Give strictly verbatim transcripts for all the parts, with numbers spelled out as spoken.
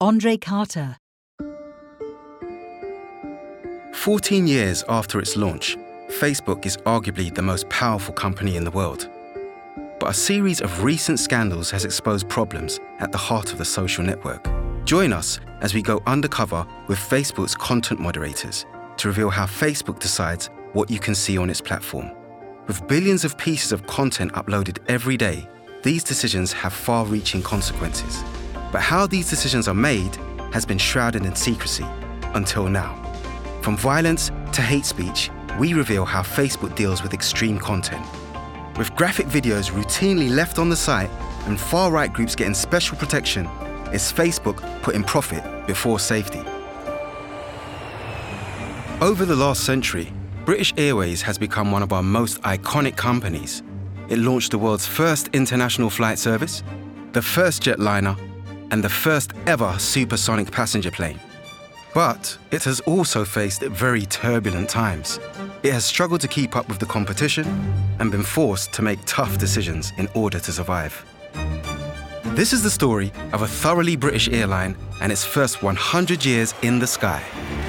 Andre Carter. fourteen years after its launch, Facebook is arguably the most powerful company in the world. But a series of recent scandals has exposed problems at the heart of the social network. Join us as we go undercover with Facebook's content moderators to reveal how Facebook decides what you can see on its platform. With billions of pieces of content uploaded every day, these decisions have far-reaching consequences. But how these decisions are made has been shrouded in secrecy until now. From violence to hate speech, we reveal how Facebook deals with extreme content. With graphic videos routinely left on the site and far-right groups getting special protection, is Facebook putting profit before safety? Over the last century, British Airways has become one of our most iconic companies. It launched the world's first international flight service, the first jetliner, and the first ever supersonic passenger plane. But it has also faced very turbulent times. It has struggled to keep up with the competition and been forced to make tough decisions in order to survive. This is the story of a thoroughly British airline and its first one hundred years in the sky.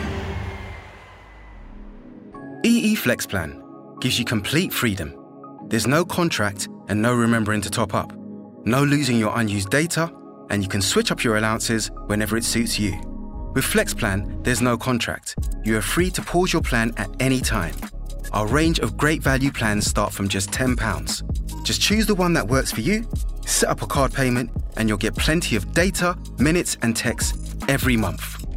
E E Flex Plan gives you complete freedom. There's no contract and no remembering to top up. No losing your unused data, and you can switch up your allowances whenever it suits you. With Flex Plan, there's no contract. You are free to pause your plan at any time. Our range of great value plans start from just ten pounds. Just choose the one that works for you, set up a card payment, and you'll get plenty of data, minutes, and texts every month.